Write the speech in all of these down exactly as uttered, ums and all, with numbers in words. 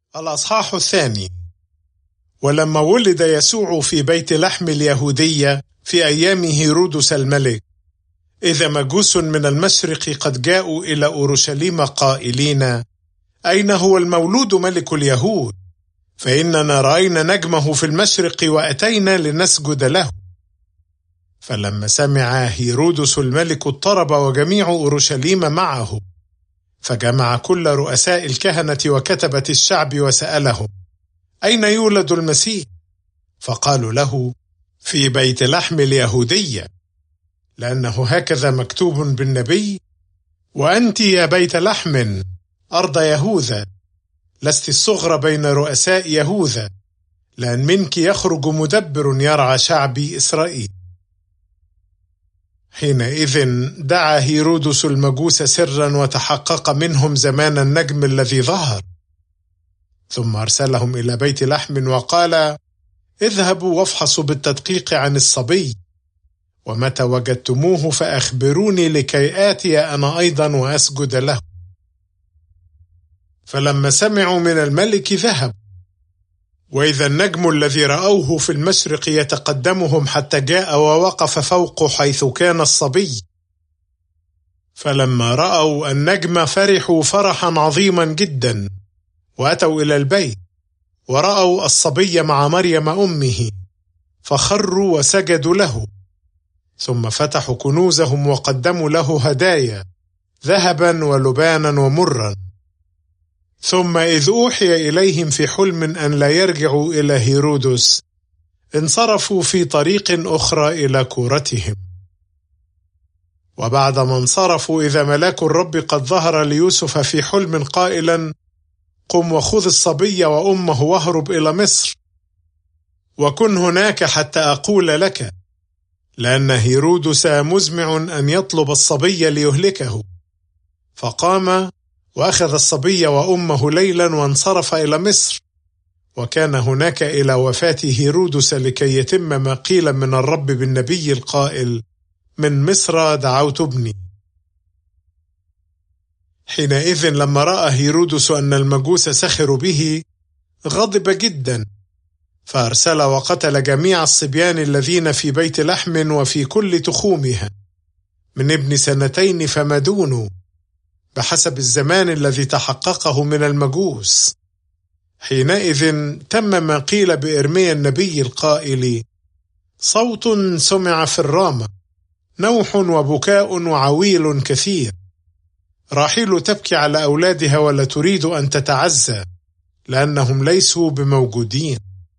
الأصحاح الثاني. ولما ولد يسوع في بيت لحم اليهودية في أيام هيرودس الملك، إذا مجوس من المشرق قد جاءوا إلى أورشليم قائلين: أين هو المولود ملك اليهود؟ فإننا رأينا نجمه في المشرق وأتينا لنسجد له. فلما سمع هيرودس الملك اضطرب وجميع أورشليم معه، فجمع كل رؤساء الكهنة وكتبة الشعب وسألهم: أين يولد المسيح؟ فقالوا له: في بيت لحم اليهودية، لأنه هكذا مكتوب بالنبي: وأنت يا بيت لحم أرض يهوذا لست الصغرى بين رؤساء يهوذا، لأن منك يخرج مدبر يرعى شعبي إسرائيل. حينئذ دعا هيرودس المجوس سرا وتحقق منهم زمان النجم الذي ظهر، ثم أرسلهم إلى بيت لحم وقال: اذهبوا وافحصوا بالتدقيق عن الصبي، ومتى وجدتموه فأخبروني لكي آتي أنا أيضا وأسجد له. فلما سمعوا من الملك ذهب، وإذا النجم الذي رأوه في المشرق يتقدمهم حتى جاء ووقف فوق حيث كان الصبي. فلما رأوا النجم فرحوا فرحا عظيما جدا، وأتوا إلى البيت ورأوا الصبي مع مريم أمه، فخروا وسجدوا له. ثم فتحوا كنوزهم وقدموا له هدايا، ذهبا ولبانا ومرا. ثم إذ أوحي إليهم في حلم أن لا يرجعوا إلى هيرودس، انصرفوا في طريق أخرى إلى كورتهم. وبعدما انصرفوا إذا ملاك الرب قد ظهر ليوسف في حلم قائلا: قم وخذ الصبي وأمه واهرب إلى مصر، وكن هناك حتى أقول لك، لأن هيرودس مزمع أن يطلب الصبي ليهلكه. فقام وأخذ الصبي وأمه ليلا وانصرف إلى مصر، وكان هناك إلى وفاة هيرودس لكي يتم ما قيل من الرب بالنبي القائل: من مصر دعوت ابني. حينئذ لما رأى هيرودس أن المجوس سخروا به غضب جدا، فأرسل وقتل جميع الصبيان الذين في بيت لحم وفي كل تخومها من ابن سنتين فما دونه، بحسب الزمان الذي تحققه من المجوس. حينئذ تم ما قيل بإرميا النبي القائل: صوت سمع في الرامة، نوح وبكاء وعويل كثير، راحيل تبكي على أولادها ولا تريد أن تتعزى، لأنهم ليسوا بموجودين.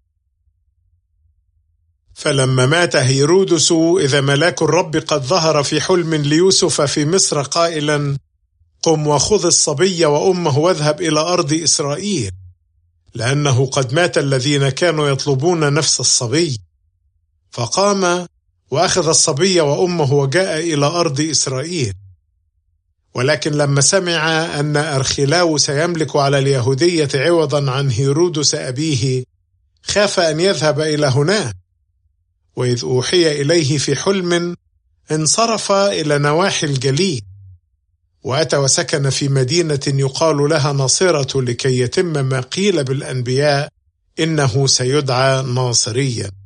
فلما مات هيرودس إذا ملاك الرب قد ظهر في حلم ليوسف في مصر قائلا: قم وخذ الصبي وأمه واذهب إلى أرض إسرائيل، لأنه قد مات الذين كانوا يطلبون نفس الصبي. فقام وأخذ الصبي وأمه وجاء إلى أرض إسرائيل. ولكن لما سمع أن أرخلاو سيملك على اليهودية عوضا عن هيرودس أبيه، خاف أن يذهب إلى هناك. وإذ أوحي إليه في حلم انصرف إلى نواحي الجليل، وأتى وسكن في مدينة يقال لها ناصرة، لكي يتم ما قيل بالأنبياء: إنه سيدعى ناصريا.